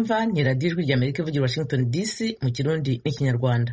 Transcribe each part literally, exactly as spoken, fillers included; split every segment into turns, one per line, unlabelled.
mwumva ni radiyo ijwi ry'Amerika ivugira Washington D C mu Kirundi n'Ikinyarwanda.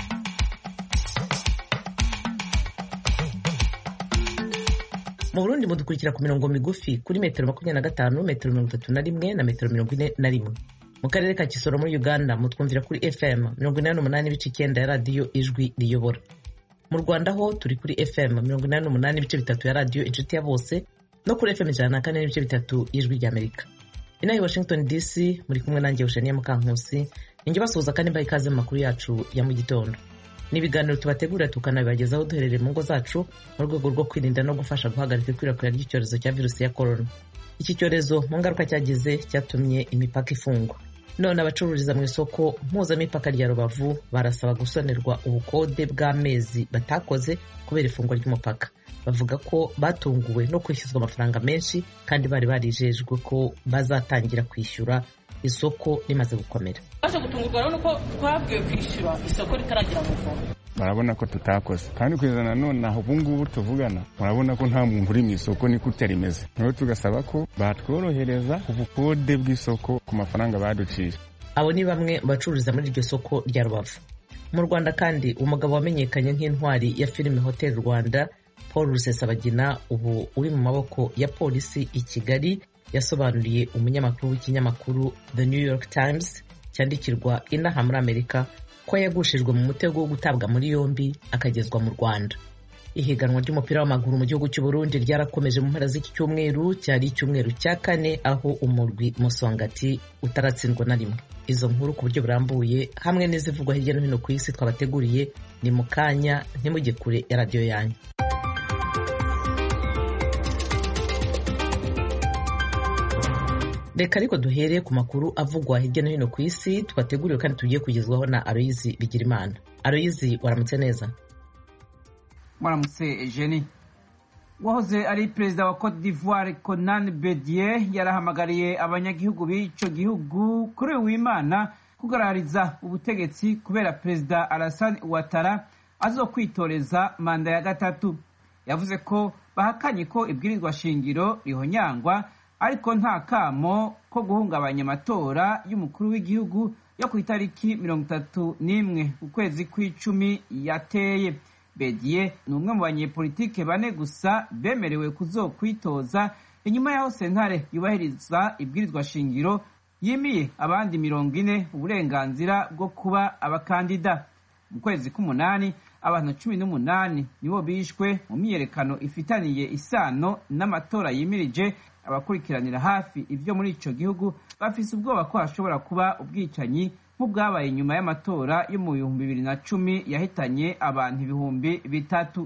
Mu Burundi mudukurikira ku mirongo migufi kuri metero makumyabiri na gatanu, metero mirongo itatu na rimwe na metero mirongo ine na rimwe. Mu karere ka Kisoro muri Uganda mutwumvira kuri F M mirongo inani n'umunani ibice icyenda ya radiyo Ijwi Riyobora. Mu Rwanda ho turi kuri F M mirongo inani n'umunani ibice bitatu ya radiyo Inshuti ya Bose no kuri F M ijana na kane n'ibice bitatu y'Ijwi ry'Amerika. Inaha i Washington D C muri kumwe nanjye Eugenia Mukankusi, ninjye basuhuza kandi mbaye ikaze mu makuru yacu ya mu gitondo. Ni ibiganiro tubategura tukanabibagezaho duherereye mu ngo zacu mu rwego rwo kwirinda no gufasha guhagarika ikwirakwira ry'icyorezo cya virusi ya corona. Iki cyorezo mu ngaruka cyagize cyatumye imipaka ifungwa. None abacururiza mu isoko mpuzamipaka rya Rubavu barasaba gusonerwa ubukode bw'amezi batakoze kubera ifungwa ry'umupaka. Bavuga ko batunguwe no kwishyuzwa amafaranga menshi kandi bari barijejwe ko bazatangira kwishyura isoko rimaze gukomera.
Baje gutungurwa rero nuko twabwiye kwishyura isoko ritaragira muvumo.
Barabona ko tutakoze kandi kwizana none aho ubungubu tuvugana murabona ko nta muntu uri mu isoko ni kutarimeze. Rero tugasaba ko batworohereza ubukode bw'isoko ku mafaranga baduciye.
Abo ni bamwe bacururiza muri iryo soko rya Rubavu. Mu Rwanda kandi umugabo wamenyekanye nk'intwari ya filime Hotel Rwanda Paul Rusesabagina ubu uri mu maboko ya polisi i Kigali yasobanuriye umunyamakuru w'ikinyamakuru The New York Times cyandikirwa inaha muri Amerika ko yagushijwe mu mutego wo gutabwa muri yombi akagezwa mu Rwanda. Ihiganwa ry'umupira w'amaguru mu gihugu cy'u Burundi ryarakomeje mu mpera z'iki cyumweru, cyari icyumweru cya kane aho umurwi Musongati utaratsindwa na rimwe. Izo nkuru ku buryo burambuye hamwe n'izivugwa hirya no hino ku isi twabateguriye ni mu kanya, ntimujye kure ya radiyo yanyu. Reka ariko duhere ku makuru avugwa hirya no hino ku isi twateguriwe kandi tugiye kugezwaho na Aloyizi Bigirimana. Aloyizi, waramutse neza?
Waramutse Eugenie. Wahoze ari perezida wa Cote d'Ivoire Konan Bedie yarahamagariye abanyagihugu b'ico gihugu kuri w'Imana kugarariza ubutegetsi kubera perezida Alassane Ouattara azokwitoreza manda ya gatatu. Yavuze ko bahakanye ko ibwirizwa shingiro rihonyangwa ariko nta kamo ko guhungabanya amatora y'umukuru w'igihugu yo ku itariki mirongo itatu n'imwe ukwezi kw'icumi yateye. Bedie ni umwe mu banyepolitike bane gusa bemerewe kuzokwitoza inyuma yaho sentare yubahiriza ibwirizwa shingiro yimiye abandi mirongo ine uburenganzira bwo kuba abakandida. Mu kwezi k'umunani abantu cumi n'umunani nibo bishwe mu myiyerekano ifitaniye isano n'amatora yimirije. Abakurikiranira hafi ivyo muri ico gihugu bafise ubwoba ko hashobora kuba ubwicanyi nk'ubwabaye nyuma y'amatora yo mu bihumbi bibiri na cumi yahitanye abantu ibihumbi bitatu.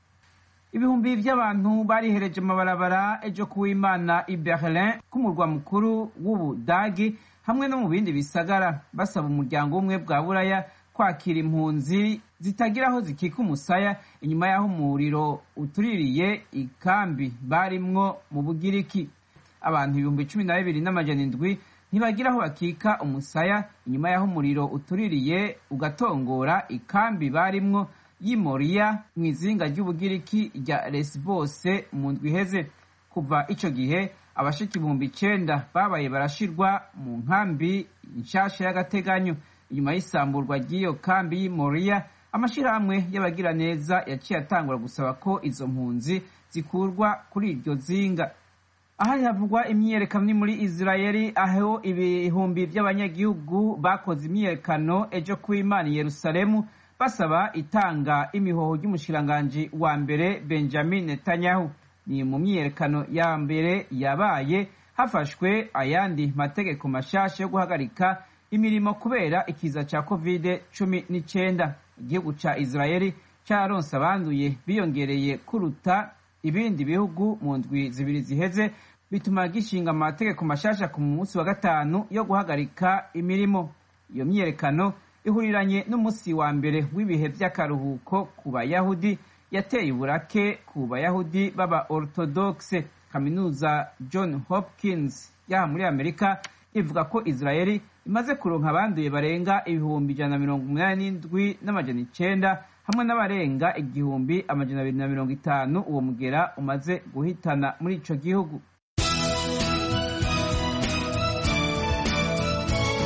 Ibihumbi vy'abantu barihereje amabarabara ejo kuw'Imana i Berlin k'umurwa mukuru w'Ubudagi hamwe no mu bindi bisagara basaba umuryango umwe bwa Buraya kwakira impunzi zitagira aho zikika umusaya inyuma y'aho umuriro utuririye ikambi barimwo mu Bugiriki. Abantu ibihumbi cumi na bibiri n'amajana indwi ntibagira aho bakika umusaya inyuma y'aho umuriro utuririye ugatongora ikambi barimwo y'Imoria mu izinga ry'Ubugiriki rya Lesbos mu ndwi iheze. Kuva ico gihe abashika ibihumbi icenda babaye barashirwa mu nkambi nshasha y'agateganyo. Inyuma y'isamburwa ry'iyo kambi y'Imoria, amashirahamwe y'abagira neza yaciye atangura gusaba ko izo mpunzi zikurwa kuri iryo zinga. Ahari havugwa imyiyerekano muri Israeli aho ibihumbi by'abanyagihugu bakoze imyiyerekano ejo kuw'Imana i Yerusalemu basaba itanga imihoho ry'umushikiranganji wa mbere Benjamin Netanyahu. Ni mu myiyerekano ya mbere yabaye hafashwe ayandi mategeko mashasha yo guhagarika imirimo kubera ikiza cha covid cumi n'icyenda. Igihugu ca Israeli cyaronse abanduye biyongereye kuruta ibindi bihugu mu ndwi zibiri ziheze, bituma gishinga amategeko mashasha ku munsi wa gatanu yo guhagarika imirimo. Iyo myiyerekano ihuriranye n'umunsi wa mbere w'ibihe by'akaruhuko ku Bayahudi yateye uburake ku Bayahudi baba Orthodoxe. Kaminuza John Hopkins yaha muri Amerika ivuga ko Israeli imaze kuronka abanduye barenga ibihumbi ijana na mirongo umunani n'indwi n'amajana icenda hamwe n'abarenga igihumbi amajana abiri na mirongo itanu uwo mugera umaze guhitana muri ico gihugu.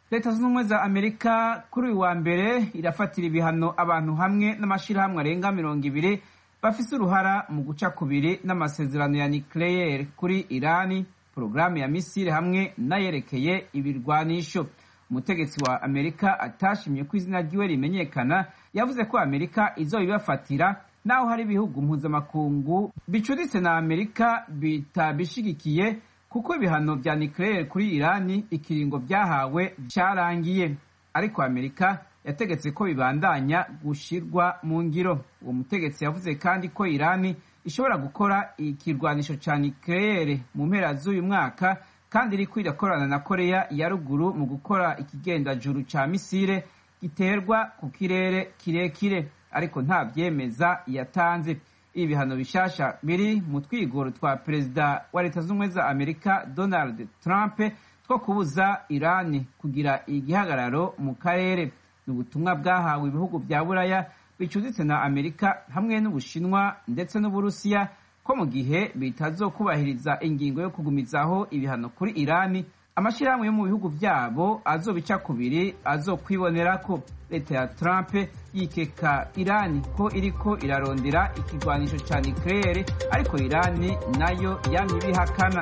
leta zunze ubumwe za amerika kuri uyu wa mbere irafatira ibihano abantu hamwe n'amashirahamwe arenga mirongo ibiri bafise uruhara mu guca kubiri n'amasezerano ya nucleaire kuri irani, porogaramu ya misile hamwe n'ayerekeye ibirwanisho. Umutegetsi wa amerika atashimye ko izina ryiwe rimenyekana yavuze ko amerika izobibafatira naho hari ibihugu mpuzamakungu bicuditse na amerika bitabishigikiye kuko ibihano vya nucleaire kuri irani ikiringo vyahawe vyarangiye, ariko amerika yategetse ko bibandanya gushirwa mu ngiro. Uwo mutegetsi yavuze kandi ko irani ishobora gukora ikirwanisho ca nucleaire mu mpera z'uyu mwaka kandi iriko irakorana na Korea ya ruguru mu gukora ikigendajuru ca misile giterwa ku kirere kirekire, ariko nta vyemeza yatanze. Ibi bihano bishasha biri mu twigoro twa perezida wa leta z'ubumwe za amerika Donald Trump two kubuza irani kugira igihagararo mu karere. Ni ubutumwa bwahawe ibihugu vya buraya bicuditse na amerika hamwe n'ubushinwa ndetse n'uburusiya ko mu gihe bitazokubahiriza ingingo yo kugumizaho ibihano kuri irani, amashirahamwe yo mu bihugu vyabo azobica kubiri azokwibonerako. Leta ya Trump yikeka irani ko iriko irarondera ikigwanisho ca nucleaire, ariko irani nayo yamye ibihakana.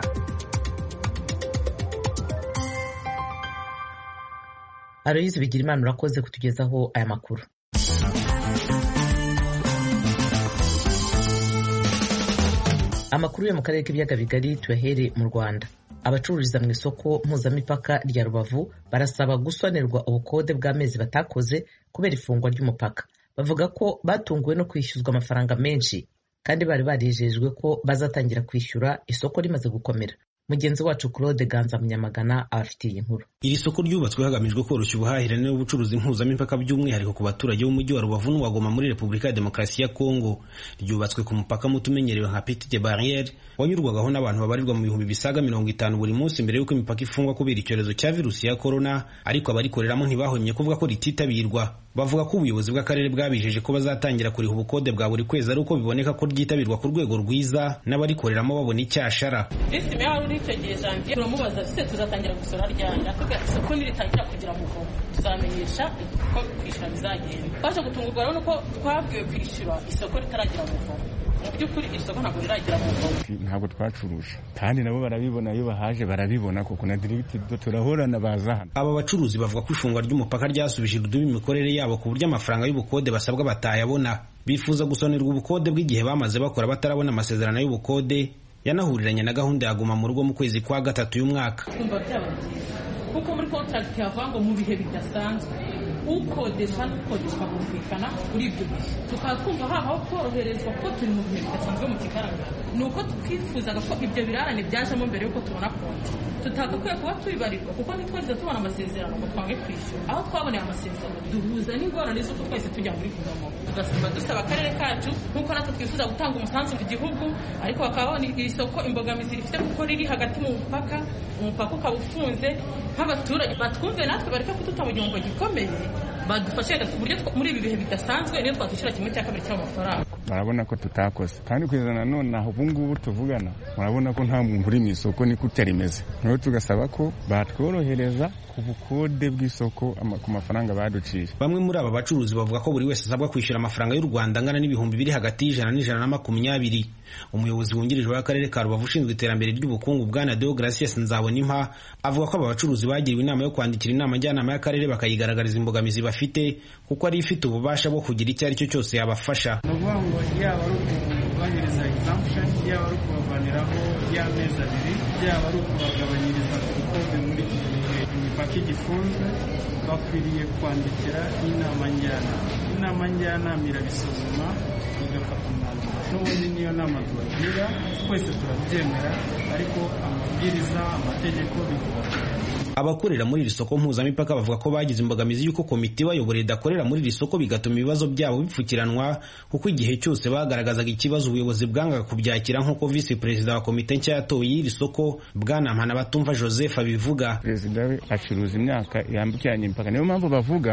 Aloyizi Bigirimana urakoze kutugezaho aya makuru. Amakuru yo mu karere k'ibiyaga bigari tuyahere mu Rwanda. Abacururiza mu isoko mpuzamipaka rya Rubavu barasaba gusonerwa ubukode bw'amezi batakoze kubera ifungwa ry'umupaka. Bavuga ko batunguwe no kwishyuzwa amafaranga menshi kandi bari barijejwe ko bazatangira kwishyura isoko rimaze gukomera. Mugenzi wacu Claude Ganza Munyamagana abafitiye inkuru.
Iri soko ryubatswe hagamijwe koroshya ubuhahirane n'ubucuruzi mpuzamipaka by'umwihariko ku baturage b'umujyi wa Rubavu n'uwagoma muri Repubulika ya Demokarasi ya Kongo. Ryubatswe ku mupaka mutumenyerewe nka Petite Barriere wanyurwagaho n'abantu babarirwa mu bihumbi bisaga mirongo itanu buri munsi mbere y'uko imipaka ifungwa kubera icyorezo cya virusi ya corona, ariko abarikoreramo ntibahwemye kuvuga ko rititabirwa. Bavuga ko ubuyobozi bw'akarere bwabijeje ko bazatangira kuriha ubukode bwa buri kwezi, ari uko biboneka ko ryitabirwa ku rwego rwiza n'abarikoreramo babona icyashara.
Icyo gihe janvier turamubaza ese tuzatangira gusora ryanje, atubwira isoko niritangira kugira muvumo tuzamenyesha ko kwishyura bizagenda. Baje gutungurwa rero nuko twabwiwe kwishyura isoko ritaragira muvumo. Mu by'ukuri isoko ntabwo riragira muvumo,
ntabwo twacuruje kandi nabo barabibona, iyo bahaje barabibona kuko na directive turahorana baza hano.
Aba bacuruzi bavuga ko ifungwa ry'umupaka ryasubije urudubi imikorere yabo ku buryo amafaranga y'ubukode basabwa batayabona. Bifuza gusonerwa ubukode bw'igihe bamaze bakora batarabona amasezerano y'ubukode yanahuriranye na gahunda ya guma mu rugo mu kwezi kwa gatatu y'umwaka.
Kumva byaba byiza kuko muri contract yavango mu bihe bidasanzwe ukodesha n'ukodeshwa kumvikana kuri ibyo bihe, tukaba twumva habaho koroherezwa ko turi mu bihe bidasanzwe mu kigaragara. Ni uko twifuzaga ko ibyo birarane byajemo mbere y'uko tubona konti, tutagakwiye kuba tubibarirwa kuko ntitwarize tubona amasezerano ngo twange kwishyura. Aho twaboneye amasezerano duhuza n'ingorane z'uko twese tujya muri guverinoma, tugasaba dusaba akarere kacu nk'uko natwe twifuza gutanga umusanzu ku gihugu, ariko bakaba babona iri soko imbogamizi rifite kuko riri hagati mu mupaka, umupaka ukaba ufunze. Nk'abaturage batwumve natwe bareke kuduta mu gihombo gikomeye, badufashe ku buryo muri ibi bihe bidasanzwe niyo twakwishyura kimwe cya kabiri cy'amafaranga.
Barabona ko tutakoze kandi kwizana none aho ubu ngubu tuvugana murabona ko nta muntu uri mu isoko niko utarimeze. Rero tugasaba ko batworohereza ku bukode bw'isoko ku mafaranga baduciye.
Bamwe muri aba bacuruzi bavuga ko buri wese asabwa kwishyura amafaranga y'u Rwanda angana n'ibihumbi biri hagati y'ijana n'ijana na makumyabiri. Umuyobozi wungirije w'akarere ka Rubavu ushinzwe iterambere ry'ubukungu Bwana Deogracias Nzabonimpa avuga ko aba bacuruzi bagiriwe inama yo kwandikira inama njyanama y'akarere bakayigaragariza imbogamizi bafite kuko ari ifite ububasha bwo kugira icyo ari cyo cyose yabafasha.
Yaba ari ukubagabanyiriza exemption, yaba ari ukubavaniraho y'amezi abiri, yaba ari ukubagabanyiriza ubukode muri iki gihe imipaka igifunzwe, bakwiriye kwandikira inama njyanama. Inama njyanama irabisuzuma igafata umwanzuro. N'ubundi niyo nama tubagira, twese turabyemera, ariko amabwiriza amategeko bigomba.
Abakorera muri iri soko mpuzamipaka bavuga ko bagize imbogamizi y'uko komite bayoborera idakorera muri iri soko, bigatuma ibibazo byabo bipfukiranwa kuko igihe cyose bagaragazaga ikibazo ubuyobozi bwangaga kubyakira, nk'uko visi perezida wa komite nshya yatowe y'iri soko Bwana Mpanabatumva Joseph abivuga.
Perezida we acuruza imyaka yambukiranya imipaka, niyo mpamvu bavuga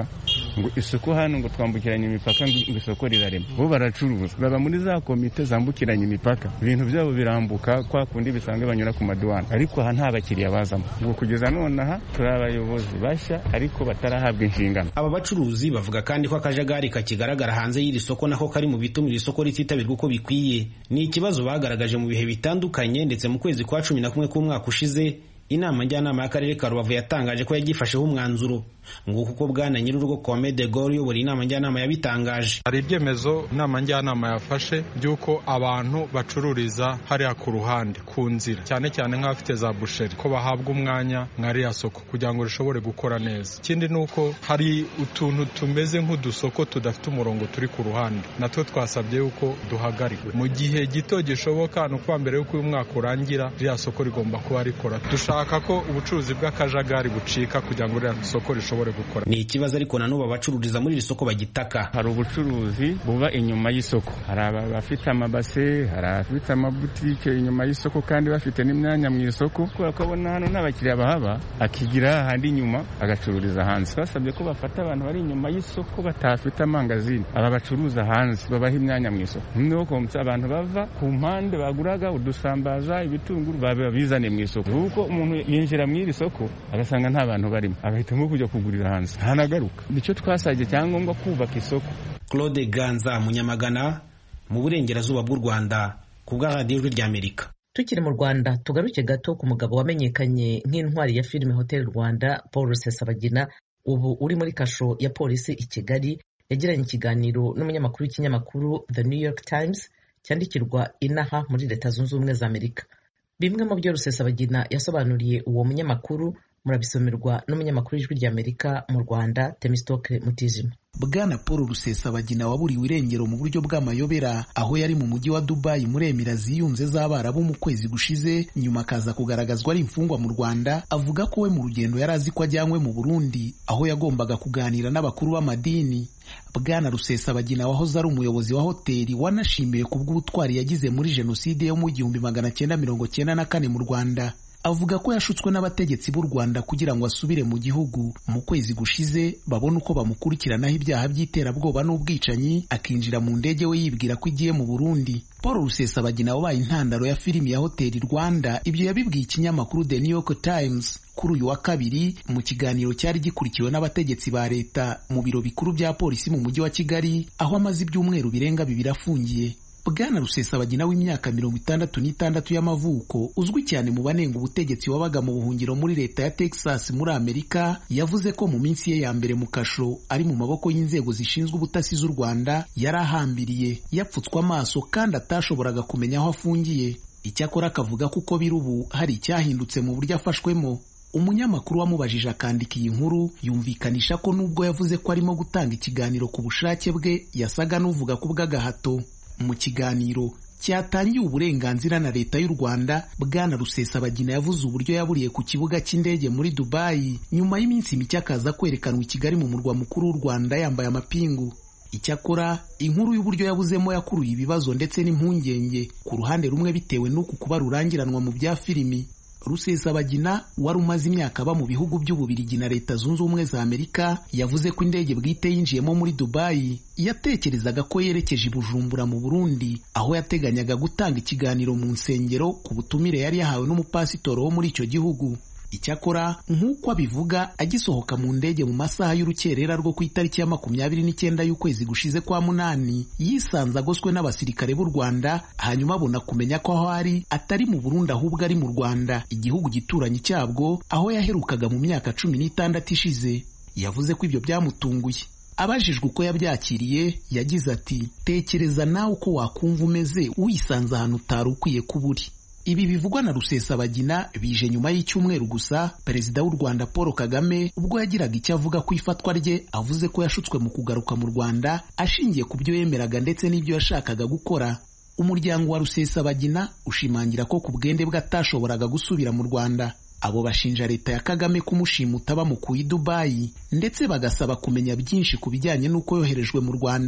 ngo isoko hano ngo twambukiranye imipaka ngo isoko rirarema bo baracuruza baba muri za komite zambukiranye imipaka ibintu byabo birambuka kwa kundi bisanzwe banyura ku maduwana ariko aha nta bakiriya bazamo ngo kugeza none aha turi abayobozi bashya ariko batarahabwa inshingano.
Aba bacuruzi bavuga kandi ko akajagari kakigaragara hanze y'iri soko nako kari mu bituma iri soko rititabirwa uko bikwiye. Ni ikibazo bagaragaje mu bihe bitandukanye ndetse mu kwezi kwa cumi na kumwe k'umwaka ushize inama njyanama y'akarere ka Rubavu yatangaje ko yagifasheho umwanzuro ngo kuko bwana nyir'urugo Kwame de Gaulle uyobora inama njyanama yabitangaje.
Hari ibyemezo inama njyanama yafashe by'uko abantu bacururiza hariya ku ruhande ku nzira cyane cyane nk'abafite za busheri ko bahabwa umwanya nk'ariya soko kugira ngo rishobore gukora neza. Ikindi ni uko hari utuntu tumeze nk'udusoko tudafite umurongo turi ku ruhande natwo twasabye yuko duhagarikwe mu gihe gito gishoboka, no kuba mbere y'uko uyu mwaka urangira ririya soko rigomba kuba rikora. Dushaka ko ubucuruzi bw'akajagari bucika kugira ngo ririya soko rishobore gukora.
Ni ikibazo ariko na n'ubu abacururiza muri iri soko bagitaka.
Hari ubucuruzi buba inyuma y'isoko, hari abafite amabase, hari abafite amabutike inyuma y'isoko kandi bafite n'imyanya mu isoko, kubera ko abona hano n'abakiriya bahaba akigira ahandi inyuma agacururiza hanze. Basabye ko bafata abantu bari inyuma y'isoko batafite amangazini, aba bacuruza hanze babaha imyanya mu isoko, niho komsa abantu bava ku mpande baguraga udusambaza ibitunguru babizane mu isoko, kuko umuntu yinjira mu iri soko agasanga nta bantu barimo agahitamo kujya kugurira hanze ntanagaruka. Nicyo twasabye cyangombwa kubaka isoko.
Claude Ganza Munyamagana mu burengerazuba bw'u Rwanda ku bwa Radio Ijwi ry'Amerika.
Tukiri mu Rwanda tugaruke gato ku mugabo wamenyekanye nk'intwari ya filime Hotel Rwanda Paul Rusesabagina ubu uri muri kasho ya polisi i Kigali. Yagiranye ikiganiro n'umunyamakuru w'ikinyamakuru The New York Times cyandikirwa inaha muri Leta Zunze Ubumwe za Amerika. Bimwe mu byo Rusesabagina yasobanuriye uwo munyamakuru murabisomerwa n'umunyamakuru w'Ijwi ry'Amerika mu Rwanda Temistocle Mutijima.
Bwana Paul Rusesabagina waburiwe irengero mu buryo bw'amayobera aho yari mu mujyi wa Dubai muri Emirates ziyunze z'Abarabu mu kwezi gushize, nyuma akaza kugaragazwa ari imfungwa mu Rwanda, avuga ko we mu rugendo yari azi ko ajyanywe mu Burundi aho yagombaga kuganira n'abakuru b'amadini. Bwana Rusesabagina wahoze ari umuyobozi wa hoteli wanashimiwe ku bw'ubutwari yagize muri jenoside yo mu gihumbi magana cyenda mirongo cyenda na kane mu Rwanda. Avuga ko yashutswe n'abategetsi b'u Rwanda kugira ngo asubire mu gihugu. Mu kwezi gushize babona uko bamukurikiranaho ibyaha by'iterabwoba n'ubwicanyi, akinjira mu ndege we yibwira ko igiye mu Burundi. Paul Rusesabagina wabaye intandaro ya filimi ya Hotel Rwanda, ibyo yabibwiye ikinyamakuru The New York Times kuri uyu wa kabiri mu kiganiro cyari gikurikiwe n'abategetsi ba leta mu biro bikuru bya polisi mu mujyi wa Kigali, aho amaze ibyumweru birenga bibiri afungiye. Bwana Rusesabagina w'imyaka mirongo itandatu n'itandatu y'amavuko, uzwi cyane mu banenga ubutegetsi wabaga mu buhungiro muri leta ya Texas muri Amerika, yavuze ko mu minsi ye ya mbere mu kasho ari mu maboko y'inzego zishinzwe ubutasi z'u Rwanda yari ahambiriye, yapfutswe amaso kandi atashoboraga kumenya aho afungiye. Icyakora akavuga ko uko biri ubu hari icyahindutse mu buryo afashwemo. Umunyamakuru wamubajije akandika iyi nkuru yumvikanisha ko nubwo yavuze ko arimo gutanga ikiganiro ku bushake bwe, yasaga n'uvuga ku bw'agahato. Mu kiganiro cyatangiye uburenganzira na leta y'u Rwanda, Bwana Rusesabagina yavuze uburyo yaburiye ku kibuga cy'indege muri Dubai, nyuma y'iminsi mike akaza kwerekanwa i Kigali mu murwa mukuru w'u Rwanda yambaye amapingu. Icyakora inkuru y'uburyo yabuzemo yakuruye ibibazo ndetse n'impungenge ku ruhande rumwe bitewe n'uku kuba rurangiranwa mu bya filimi. Rusesabagina wari umaze imyaka aba mu bihugu by'Ububirigi na Leta Zunze Ubumwe za Amerika, yavuze ko indege bwite yinjiyemo muri Dubai yatekerezaga ko yerekeje i Bujumbura mu Burundi, aho yateganyaga gutanga ikiganiro mu nsengero ku butumire yari yahawe n'umupasitoro wo muri icyo gihugu. Icyakora nk'uko abivuga, agisohoka mu ndege mu masaha y'urukerera rwo ku itariki ya makumyabiri n'icyenda y'ukwezi gushize kwa munani, yisanze agoswe n'abasirikare b'u Rwanda, hanyuma abona kumenya ko aho ari atari mu Burundi ahubwo ari mu Rwanda, igihugu gituranyi cyabwo, aho yaherukaga mu myaka cumi n'itandatu ishize. Yavuze ko ibyo byamutunguye. Abajijwe uko yabyakiriye, yagize ati, tekereza nawe uko wakumva umeze wisanze ahantu utari ukwiye kuba uri. Ibi bivugwa na Rusesabagina bije nyuma y'icyumweru gusa Perezida w'u Rwanda Paul Kagame ubwo yagiraga icyo avuga ku ifatwa rye, avuze ko yashutswe mu kugaruka mu Rwanda ashingiye ku byo yemeraga ndetse n'ibyo yashakaga gukora. Umuryango wa Rusesabagina ushimangira ko ku bwende bwe atashoboraga gusubira mu Rwanda. Abo bashinja leta ya Kagame kumushimuta bamukuye i Dubai, ndetse bagasaba kumenya byinshi ku bijyanye n'uko yoherejwe mu Rwanda.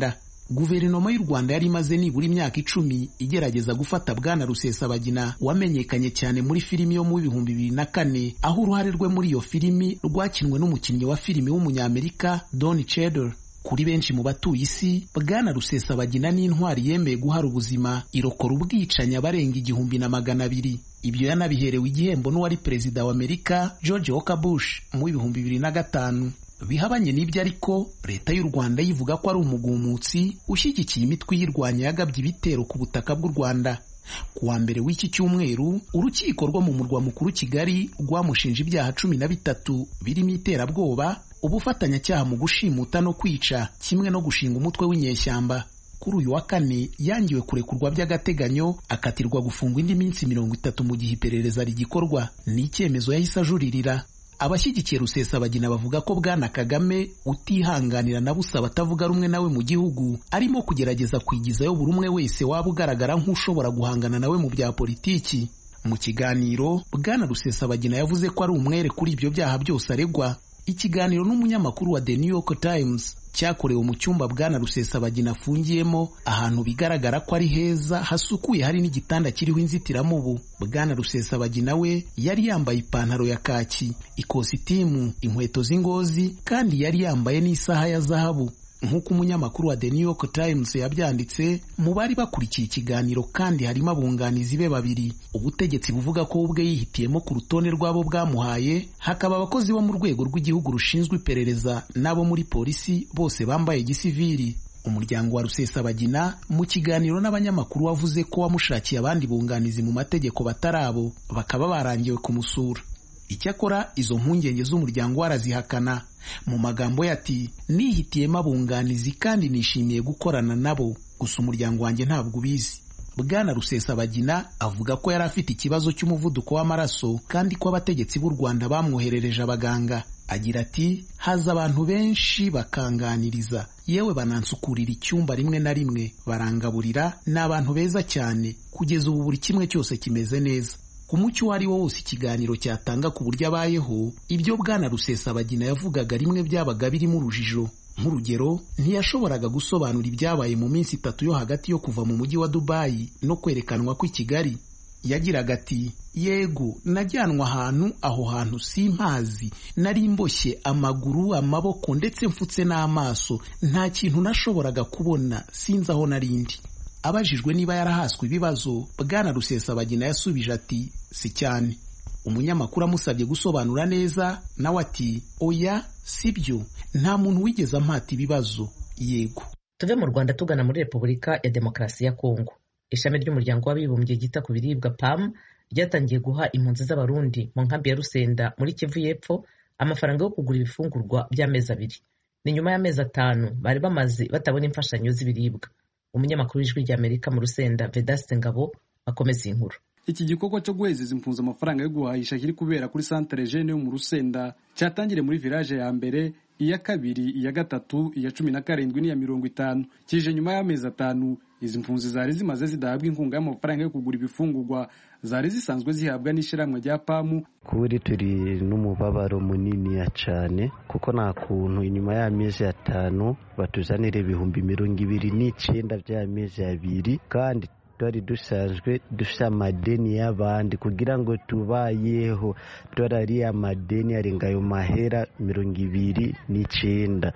Guverinoma y'u Rwanda yari imaze nibura imyaka icumi igerageza gufata Bwana Rusesabagina wamenyekanye cyane muri filimi yo mu bihumbi bibiri na kane, aho uruhare rwe muri iyo filimi rwakinwe n'umukinnyi wa filimi w'umunyamerika Don Cheadle. Kuri benshi mu batuye isi, Bwana Rusesabagina ni intwari yemeye guhara ubuzima irokora ubwicanyi abarenga igihumbi na magana abiri. Ibyo yanabiherewe igihembo n'uwari perezida wa Amerika George Walker Bush mu bihumbi bibiri na gatanu. Bihabanye n'ibyo ariko, leta y'u Rwanda yivuga ko ari umugumutsi ushyigikiye imitwe y'irwanya yagabye ibitero ku butaka bw'u Rwanda. Ku wa mbere w'iki cyumweru, urukiko rwo mu murwa mukuru Kigali rwamushinja ibyaha cumi na bitatu birimo iterabwoba, ubufatanyacyaha mu gushimuta no kwica, kimwe no gushinga umutwe w'inyeshyamba. Kuri uyu wa kane yangiwe kurekurwa by'agateganyo, akatirwa gufungwa indi minsi mirongo itatu mu gihe iperereza rigikorwa. Ni icyemezo yahise ajuririra. Abashyigikiye Rusesabagina bavuga ko Bwana Kagame utihanganira na busa batavuga rumwe nawe mu gihugu arimo kugerageza kwigizayo buri umwe wese waba ugaragara nk'ushobora guhangana nawe mu bya politiki. Mu kiganiro, Bwana Rusesabagina yavuze ko ari umwere kuri ibyo byaha byose aregwa. Ikiganiro n'umunyamakuru wa The New York Times cyakorewe mu cyumba Bwana Rusesabagina afungiyemo, ahantu bigaragara ko ari heza hasukuye, hari n'igitanda kiriho inzitiramubu. Bwana Rusesabagina we yari yambaye ipantaro ya kaki, ikositimu, inkweto z'ingozi, kandi yari yambaye n'isaha ya zahabu. Nk'uko umunyamakuru wa The New York Times yabyanditse, mu bari bakurikiye ikiganiro kandi harimo abunganizi be babiri. Ubutegetsi buvuga ko ubwe yihitiyemo ku rutonde rw'abo bwamuhaye, hakaba abakozi bo mu rwego rw'igihugu rushinzwe iperereza n'abo muri polisi, bose bambaye gisivili. Umuryango wa Rusesabagina mu kiganiro n'abanyamakuru wavuze ko wamushakiye abandi bunganizi mu mategeko batarabo, bakaba barangiwe kumusura. Icyakora izo mpungenge z'umuryango warazihakana. Mu magambo yati, nihitiyemo abunganizi kandi nishimiye gukorana nabo, gusa umuryango wanjye ntabwo ubizi. Bwana Rusesabagina avuga ko yari afite ikibazo cy'umuvuduko w'amaraso kandi ko abategetsi b'u Rwanda bamwoherereje abaganga. Agira ati, haza abantu benshi bakanganiriza, yewe banansukurira icyumba rimwe na rimwe, barangaburira, ni abantu beza cyane, kugeza ubu buri kimwe cyose kimeze neza. Ku mucyo wari wo wose ikiganiro cyatanga ku buryo abayeho, ibyo Bwana Rusesabagina yavugaga rimwe byabaga birimo urujijo. Nk'urugero, ntiyashoboraga gusobanura ibyabaye mu minsi itatu yo hagati yo kuva mu mujyi wa Dubai no kwerekanwa kw'i Kigali. Yagiraga ati, yego najyanwa ahantu, aho hantu simpazi, nari mboshye amaguru, amaboko ndetse mfutse n'amaso, nta kintu nashoboraga kubona, sinzi aho narindi. Abajijwe niba yarahaswe ibibazo, Bwana Rusesabagina yasubije ati, si cyane. Umunyamakuru amusabye gusobanura neza, nawe ati, oya sibyo, nta muntu wigeze ampata ibibazo. Yego.
Tuve mu Rwanda tugana muri Repubulika ya Demokarasi ya Kongo. Ishami ry'umuryango w'abibumbye ryita ku biribwa P A M ryatangiye guha impunzi z'abarundi mu nkambi ya Rusenda muri Kivu y'Epfo amafaranga yo kugura ibifungurwa by'amezi abiri. Ni nyuma y'amezi atanu bari bamaze batabona imfashanyo z'ibiribwa. Umunyamakuru w'Ijwi ry'Amerika mu Rusenda Vedaste Ngabo akomeza inkuru.
Iki gikorwa cyo guhezeza impunzi amafaranga yo guhahisha kiri kubera kuri Centre Jeune yo mu Rusenda cyatangire muri village ya mbere, iya kabiri, iya gatatu, iya cumi na karindwi n'iya mirongo itanu. Kije nyuma y'amezi atanu izi mpunzi zari zimaze zidahabwa inkunga y'amafaranga yo kugura ibifungurwa zari zisanzwe zihabwa n'ishiramwe rya P A M.
Kuri turi n'umubabaro munini ya cyane kuko nta kuntu inyuma y'amezi atanu batuzanire ibihumbi mirongo ibiri n'icyenda by'amezi abiri, kandi twari dusanzwe dufite amadeni y'abandi kugira ngo tubayeho. Turari amadeni arenga ayo mahera mirongo ibiri n'icyenda.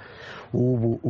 Ubu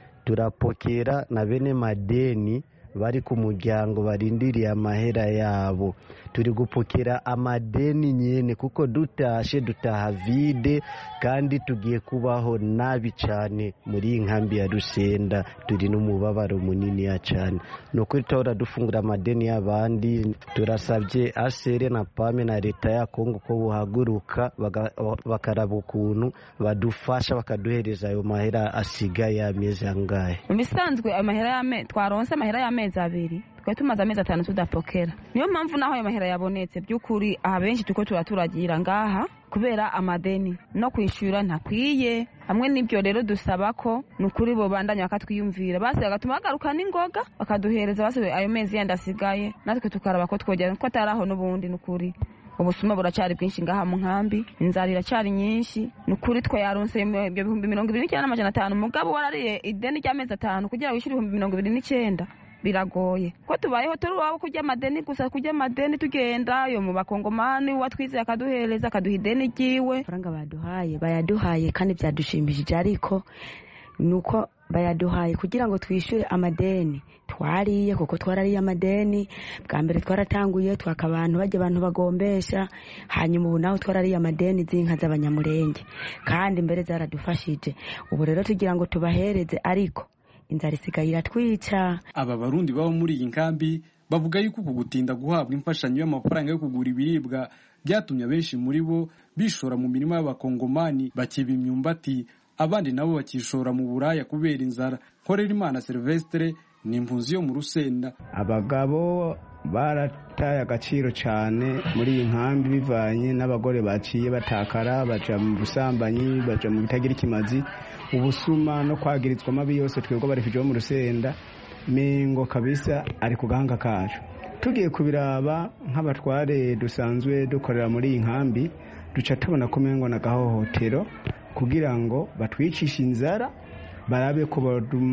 turapokera na bene madeni bari ku muryango barindiriye amahera yabo. Turi gupokera amadeni nyene kuko dutashe dutaha vide, kandi tugiye kubaho nabi cyane muri inkambi ya Rusenda. Turi n'umubabaro munini ya cyane, nuko tora dufungura amadeni y'abandi. Turasabye asere na pame na leta ya Kongo ko buhaguruka bakaraba ukuntu badufasha bakaduhereza ayo mahera asigaye amezi angahe.
Bisanzwe amahera y'ame twaronse amahera y'amezi abiri, twe tumaze amezi atanu tudapokera. Niyo mpamvu naho ayo mahera yabonetse by'ukuri aha benshi tuko turaturagira ngaha kubera amadeni no kwishyura ntakwiye. Hamwe n'ibyo rero dusaba ko nukuri bo bandanya bakatwiyumvira, base bagatuma bagaruka n'ingoga bakaduhereza base ayo mezi yandi asigaye, natwe tukaraba ko twogera ko ataraho n'ubundi nukuri ubusuma buracari bwinshi ngaha mu nkambi, inzara iracari nyinshi. Nukuri twe yaronse ibyo bihumbi mirongo ibiri n'icyenda n'amajana atanu, mugabo warariye ideni ry'amezi atanu kugira wishyure ibihumbi mirongo ibiri n'icyenda biragoye. Ko tubayeho turi wabo kurya amadeni gusa, kurya amadeni tugenda yo mu bakongomani watwizeye akaduhereza akaduha ideni ryiwe.
Faranga baduhaye bayaduhaye kandi byadushimishije, ariko nuko bayaduhaye kugira ngo twishyure amadeni twariye, kuko twarariye amadeni. Bwa mbere twaratanguye twaka abantu bajya abantu bagombesha, hanyuma ubu naho twarariye amadeni z'inka z'abanyamurenge, kandi mbere zaradufashije. Ubu rero tugira ngo tubahereze, ariko inzara isigaye iratwica.
Aba barundi baba muri iyi nkambi bavuga yuko uku gutinda guhabwa imfashanyo y'amafaranga yo kugura ibiribwa byatumye abenshi muri bo bishora mu mirima y'abakongomani bakiba imyumbati, abandi nabo bakishora mu buraya kubera inzara. Korerimana Silvestre ni impunzi yo mu Rusenda.
Abagabo barataye agaciro cyane muri iyi nkambi bivanye n'abagore baciye batakara, baja mu busambanyi, baja mu bitagira ikimazi, ubusuma no kwagirizwa amabi yose. Twebwe barifije bo mu Rusenda mengo kabisa ari ku gahanga kacu. Tugiye kubiraba nk'abatware dusanzwe dukorera muri iyi nkambi, duca tubona ko mengo na gahohotero kugira ngo batwicishe inzara, barabe ko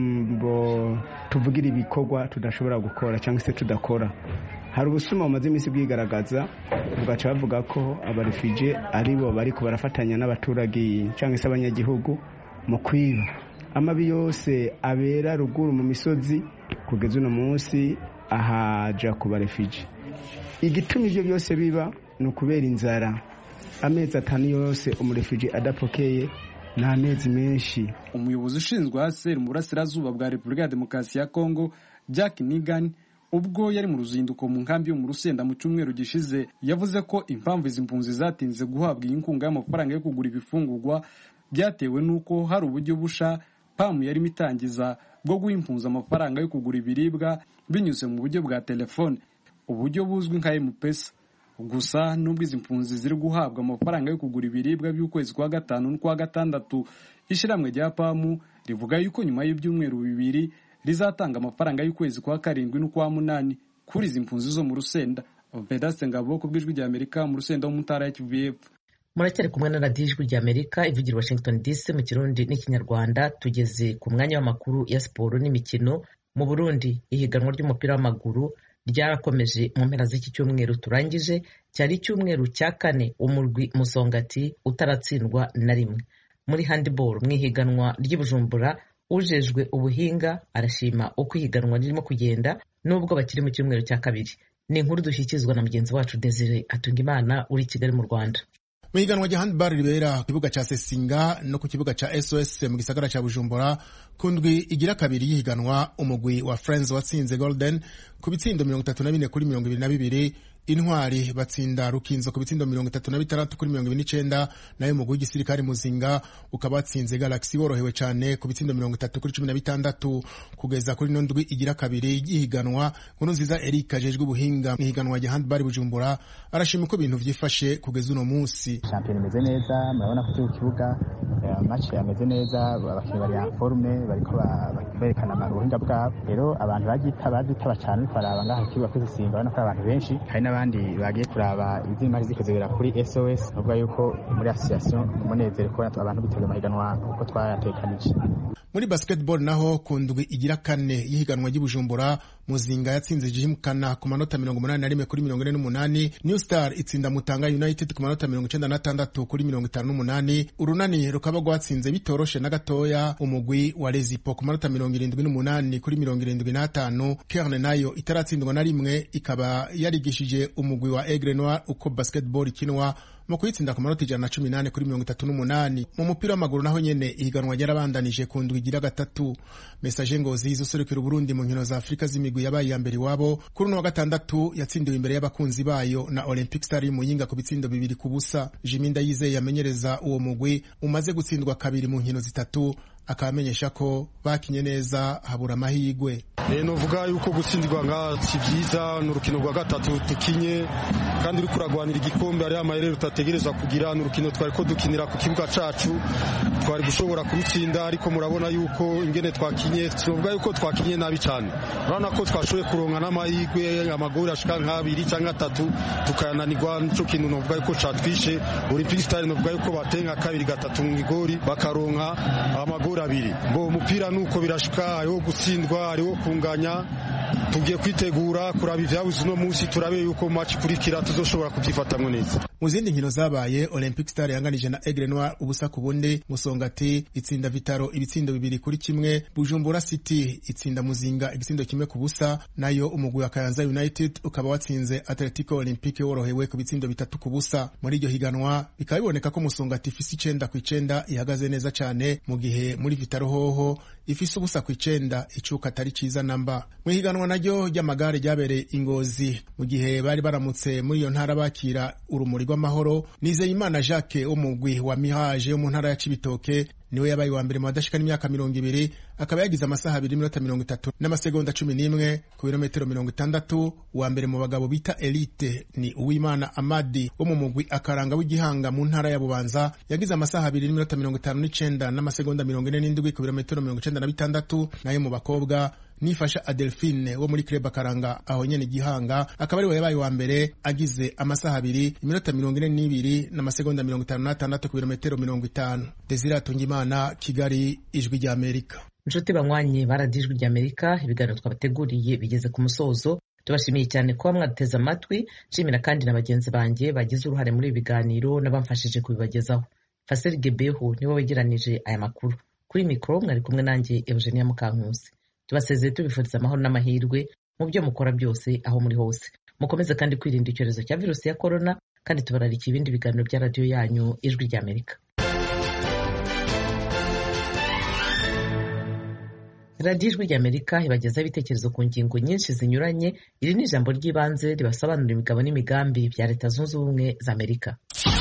tuvugira ibikorwa tudashobora gukora cyangwa se tudakora. Hari ubusuma bumaze iminsi bwigaragaza, bugaca bavuga ko abarefugee aribo bariko barafatanya n'abaturage cyangwa se abanyagihugu mu kwiba. Amabi yose abera ruguru mu misozi kugeza uno munsi ahaja ku barefugee. Igituma ivyo byose biba ni ukubera inzara. Amezi atanu yose umurefugee adapokeye ni amezi menshi.
Umuyobozi ushinzwe Haseri mu burasirazuba bwa Repubulika ya Demokarasi ya Kongo, Jack Nigan, ubwo yari mu ruzinduko mu nkambi yo mu Rusenda mu cyumweru gishize, yavuze ko impamvu izi mpunzi zatinze guhabwa iyi nkunga y'amafaranga yo kugura ibifungurwa byatewe n'uko hari uburyo busha pamu yari mitangiza bwo guha impunzi amafaranga yo kugura ibiribwa binyuze mu buryo bwa telefone, uburyo buzwi nka M-Pesa. Gusa nubwo izi mpunzi ziri guhabwa amafaranga yo kugura ibiribwa by'ukwezi kwa gatanu n'ukwa gatandatu, ishiramwe rya pamu rivuga yuko nyuma y'ibyumweru bibiri rizatanga amafaranga y'ukwezi kwa karindwi n'ukwa munani kuri izi mpunzi zo mu Rusenda. Vedaste Ngabo ku bw'ijwi rya Amerika mu Rusenda mu ntara ya Kivu y'Epfo.
Muracyari kumwe na radiyo ijwi rya Amerika ivugira Washington D C mu Kirundi n'Ikinyarwanda. Tugeze ku mwanya w'amakuru ya siporo n'imikino. Mu Burundi ihiganwa ry'umupira w'amaguru ryarakomeje mu mpera z'iki cyumweru turangije, cyari icyumweru cya kane umurwi Musongati utaratsindwa na rimwe. Muri handball mu ihiganwa ry'Ibujumbura, ujejwe ubuhinga arashima uko ihiganwa ririmo kugenda nubwo bakiri mu cyumweru cya kabiri. Ni inkuru dushyikizwa na mugenzi wacu Desire Atungimana uri Kigali mu Rwanda.
Mu higanwa rya handball ribera ku kibuga ca Sesinga no ku kibuga ca S O S mu gisagara ca Bujumbura, kundwi igira kabiri yihiganwa umugwi wa Friends watsinze Golden ku bitsindo mirongo itatu na bine kuri mirongo ibiri na bibiri. Intwari batsinda Rukinzo ku bitsindo mirongo itatu na bitandatu kuri mirongo ibiri n'icenda, nayo umugwi w'igisirikare Muzinga ukaba watsinze Galaxy worohewe cyane ku bitsindo mirongo itatu kuri cumi na bitandatu. Kugeza kuri no ndwi igira kabiri yihiganwa, Nkuru nziza Eric ajejwe ubuhinga mu higanwa rya handball Bujumbura arashima uko ibintu vyifashe kugeza uno munsi.
Champion imeze neza, murabona ko cyo kibuga match yameze neza, abakinnyi bari en forme, bariko berekana amaruhinga bwabo. Rero abantu bagita badutaba cyane twaraba ngaha kibuga ko Sesinga, bana ko abantu benshi hari n'abandi bagiye kuraba izimari zikoze bera kuri S O S, nubwo yuko muri association umunezero ko abantu bitega amahiganwa uko twaratekanije.
Muri basketball naho kundwi igira kane yihiganwa ry'Ibujumbura, Muzinga yatsinze Jimkana ku manota mirongo umunani na rimwe kuri mirongo ine n'umunani, New Star itsinda Mutanga United ku manota mirongo icenda na tandatu kuri mirongo itanu n'umunani. Urunani rukaba rwatsinze bitoroshe na gatoya umugwi wa Rezipo ku manota mirongo irindwi n'umunani kuri mirongo irindwi n'atanu. Kerne nayo itaratsindwa na rimwe ikaba yarigishije umugwi wa Aigle Noir uko basketball ikinwa mu kuyitsinda ku manota ijana na cumi n'ane kuri mirongo itatu n'umunani. Mu mupira w'amaguru naho nyene ihiganwa ryarabandanije ku ndwi igira gatatu. Message Ngozi izoserukira Burundi mu nkino za Afrika z'imigwi yabaye ya mbere iwabo kuri uno wa gatandatu yatsindiwe imbere y'abakunzi bayo na Olympic Star mu Yinga ku bitsindo bibiri ku busa. Jiminda Yizeye yamenyereza uwo mugwi umaze gutsindwa kabiri mu nkino zitatu, akabamenyesha ko bakinye neza habura amahirwe.
E, novuga yuko gutsindirwa nga si vyiza n'urukino rwa gatatu tukinye kandi uri kuragwanira igikombe ari amayere rutategerezwa kugira n'urukino twari ko dukinira ku kibuga cacu twari gushobora kurutsinda ariko murabona yuko ingene twakinye tuvuga yuko twakinye nabi cyane urabona ko twashoboye kuronka n'amahirwe amagori ashika nk'abiri cyangwa atatu tukayananirwa nico kintu novuga yuko catwishe Olympic Stars novuga yuko batenga kabiri gatatu mu igori bakaronka amagori abiri bo umupira nuko birashika hariho gutsindwa hariho kunganya tugiye kwitegura kuraba ivyabuze no munsi turabe yuko match kurikira tuzoshobora kubyifatamwe neza.
Mu zindi nkino zabaye Olympic Star yanganije na Aigle Noir ubusa ku bundi, Musongati itsinda Vitaro ibitsindo bibiri kuri kimwe, Bujumbura City itsinda Muzinga igitsindo kimwe ku busa, nayo umugwi wa Kayanza United ukaba watsinze Atletico Olympique worohewe ku bitsindo bitatu ku busa. Muri iryo higanwa bikaba biboneka ko Musongati ifise icenda ku icenda ihagaze neza cyane, mu gihe muri Vitaro hoho ifise ubusa ku icenda icuka atari ciza namba. Mu higanwa naryo ry'amagare ryabereye Ingozi, mu gihe bari baramutse muri iyo ntara bakira urumuri rw'amahoro, Nizeyimana Jacques wo mugwi wa Mihage yo mu ntara ya Cibitoke niwe yabaye wa mbere mu badashika n'imyaka mirongo ibiri, akaba yagize amasaha abiri n'iminota mirongo itatu n'amasegonda cumi n'imwe ku birometero mirongo itandatu. Uwa mbere mu bagabo bita Elite ni Uwimana Amadi wo mu mugwi Akaranga w'Igihanga mu ntara ya Bubanza, yagize amasaha abiri n'iminota mirongo itanu n'icenda n'amasegonda mirongo ine n'indwi ku birometero mirongo icenda na bitandatu. Nayo mu bakobwa Nifasha Adelphine wo muri Club Akaranga aho nyene Gihanga, akaba ari we yabaye wa mbere agize amasaha abiri iminota mirongo ine n'ibiri n'amasegonda mirongo itanu n'atandatu ku birometero mirongo itanu. Desire Tungimana, Kigali, Ijwi rya Amerika.
Inshuti banywanyi baradiye Ijwi rya Amerika, ibiganiro twabateguriye bigeze ku musozo. Tubashimiye cyane kuba mwaduteze amatwi, nshimira kandi na bagenzi banjye bagize uruhare muri ibi biganiro n'abamfashije kubibagezaho. Fasel Gebehu niwe wegeranije aya makuru. Kuri mikoro mwari kumwe nanjye Eugenia Mukankusi. Tubasezeye tubifuriza amahoro n'amahirwe mu byo mukora byose aho muri hose. Mukomeze kandi kwirinda icyorezo cya virusi ya corona, kandi tubararika ibindi biganiro bya radio yanyu Ijwi rya Amerika. Radio Ijwi rya Amerika ibagezaho ibitekerezo ku ngingo nyinshi zinyuranye. Iri ni ijambo ry'ibanze ribasobanurira imigabo n'imigambi bya Leta Zunze Ubumwe za Amerika.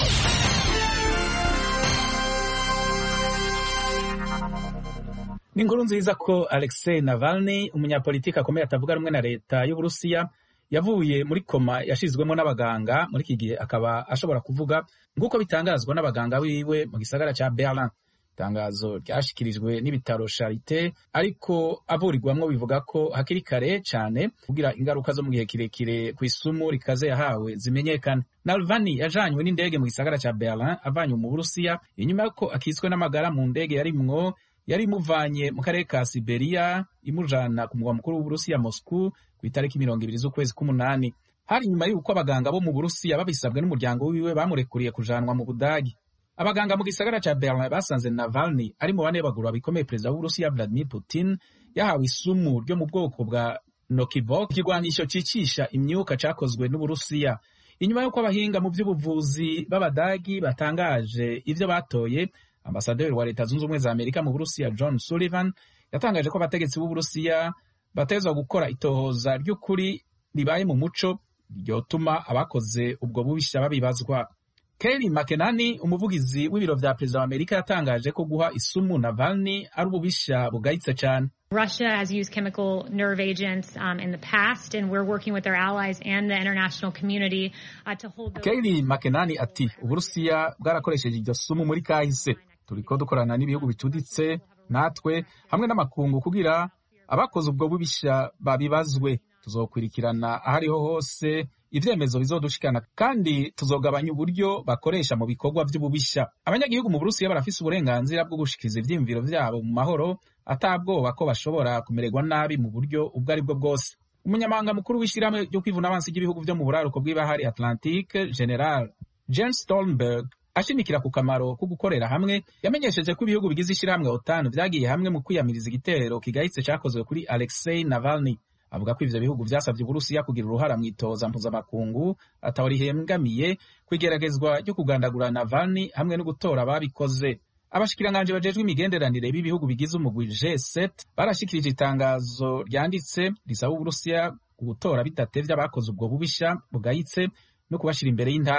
Ni inkuru nziza ko Alexei Navalny, umunyapolitiki akomeye atavuga rumwe na leta y'Uburusiya, yavuye muri koma yashizwemo n'abaganga muri iki gihe akaba ashobora kuvuga nk'uko bitangazwa n'abaganga wiwe mu gisagara cya Berlin. Itangazo ryashikirijwe n'ibitaro Charité ariko avurirwamwo bivuga ko hakiri kare cyane kugira ingaruka zo mu gihe kirekire ku isumu rikaze yahawe zimenyekana. Navalny yajanywe n'indege mu gisagara cya Berlin avanywe mu Burusiya inyuma y'uko akitswe n'amagara mu ndege yarimwo yari imuvanye mu karere ka Siberia imujana ku mugwa mukuru w'Uburusiya Moscow ku itariki mirongo ibiri z'ukwezi k'umunani. Hari nyuma y'uko abaganga bo mu Burusiya babisabwe n'umuryango wiwe bamurekuriye kujanwa mu Budagi. Abaganga mu gisagara ca Berlin basanze Navalny ari mu bane baguru babikomeye perezida w'Uburusiya Vladimir Putin yahawe isumu ryo mu bwoko bwa Novichok, ikigwanisho cicisha imyuka cakozwe n'Uburusiya. Inyuma y'uko abahinga mu by'ubuvuzi b'Abadagi batangaje ivyo batoye, Ambasaderi wa Leta Zunze Ubumwe za Amerika mu Burusiya John Sullivan yatangaje ko abategetsi b'Uburusiya batezwa gukora itohoza ry'ukuri ribaye mu muco ryotuma abakoze ubwo bubisha babibazwa. Kelly McEnany, umuvugizi w'ibiro vya perezida wa Amerika, yatangaje ko guha isumu Navalny ari ububisha bugayitse cyane.
Russia has used chemical nerve agents um, in the past, and we're working with our allies and the international community uh, to hold those...
Kelly McEnany ati Uburusiya bwarakoresheje iryo sumu muri kahise, turiko dukorana n'ibihugu bicuditse natwe hamwe n'amakungu kugira abakoze ubwo bubisha babibazwe. Tuzokwirikirana ahariho hose ivyemezo bizodushikana kandi tuzogabanya uburyo bakoresha mu bikorwa vy'ububisha. Abanyagihugu mu Burusiya barafise uburenganzira bwo gushikiriza ivyiyumviro vyabo mu mahoro atabwoba ko bashobora kumererwa nabi mu buryo ubwo ari bwo bwose. Umunyamabanga mukuru w'ishirahamwe ryo kwivuna abansi ry'ibihugu vyo mu buraruko bw'ibahari Atlantique, General Jens Stoltenberg, ashimikira ku kamaro ko gukorera hamwe, yamenyesheje ko ibihugu bigize ishirahamwe OTAN vyagiye hamwe mu kwiyamiriza igitero kigayitse cakozwe kuri Alexei Navalny. Avuga ko ivyo bihugu vyasavye Uburusiya kugira uruhara mw'itoza mpuzamakungu ataho rihengamiye kwigeragezwa ryo kugandagura Navalny hamwe no gutora ababikoze. Abashikiranganje bajejwe imigenderanire b'ibihugu bigize umugwi G sept barashikirije itangazo ryanditse risaba Uburusiya gutora bidatevye abakoze ubwo bubisha bugayitse no kubashira imbere y'intahe.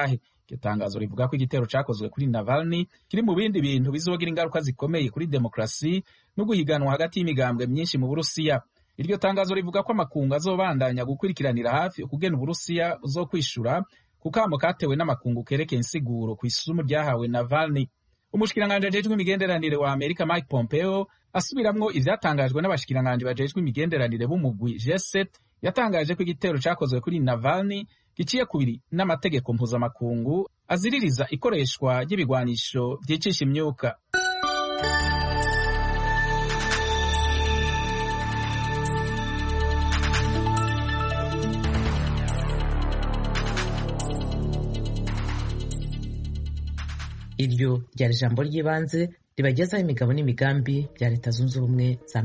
iryo tangazo rivuga ko igitero cakozwe kuri Navalny kiri mu bindi bintu bizogira ingaruka zikomeye kuri demokrasi no guhiganwa hagati y'imigambwe myinshi mu Burusiya. Iryo tangazo rivuga ko amakungu azobandanya gukurikiranira hafi ukugena Uburusiya buzokwishura ku kamo katewe n'amakungu kerekeye insiguro ku isumu ryahawe Navalny. Umushikiranganje ajejwe imigenderanire wa Amerika Mike Pompeo asubiramwo ivyatangajwe n'abashikiranganje bajejwe imigenderanire b'umugwi G seven yatangaje ko igitero cakozwe kuri Navalny giciye kubiri n'amategeko mpuzamakungu aziririza ikoreshwa ry'ibigwanisho vyicisha imyuka.
Iryo ryari ijambo ry'ibanze ribagezaho imigabo n'imigambi bya Leta Zunze Ubumwe za